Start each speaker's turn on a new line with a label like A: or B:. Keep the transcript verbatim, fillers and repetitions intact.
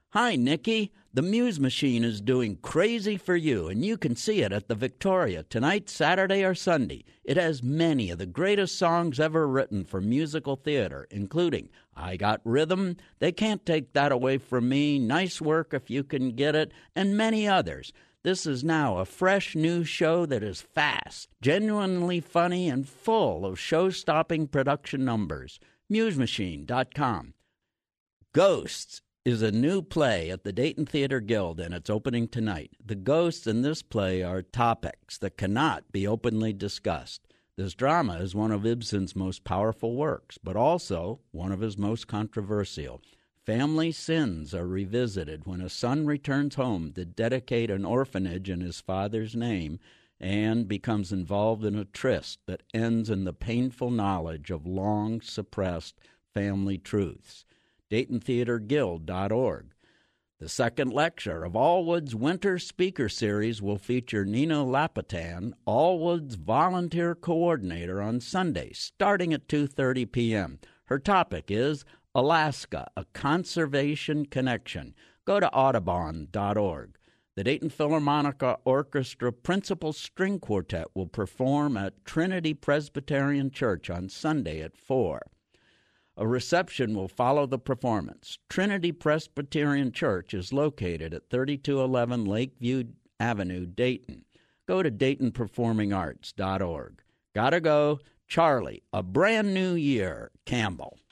A: Hi, Nikki. The Muse Machine is doing crazy for you, and you can see it at the Victoria tonight, Saturday, or Sunday. It has many of the greatest songs ever written for musical theater, including I Got Rhythm, They Can't Take That Away From Me, Nice Work If You Can Get It, and many others. This is now a fresh new show that is fast, genuinely funny, and full of show-stopping production numbers. muse machine dot com. Ghosts is a new play at the Dayton Theater Guild, and it's opening tonight. The ghosts in this play are topics that cannot be openly discussed. This drama is one of Ibsen's most powerful works, but also one of his most controversial. Family sins are revisited when a son returns home to dedicate an orphanage in his father's name and becomes involved in a tryst that ends in the painful knowledge of long-suppressed family truths. Dayton Theater Guild dot org. The second lecture of Allwood's Winter Speaker Series will feature Nina Lapitan, Allwood's volunteer coordinator, on Sunday, starting at two thirty p.m. Her topic is Alaska, a Conservation Connection. Go to audubon dot org. The Dayton Philharmonic Orchestra Principal String Quartet will perform at Trinity Presbyterian Church on Sunday at four. A reception will follow the performance. Trinity Presbyterian Church is located at thirty-two eleven Lakeview Avenue, Dayton. Go to dayton performing arts dot org. Gotta go. Charlie, A Brand New Year, Campbell.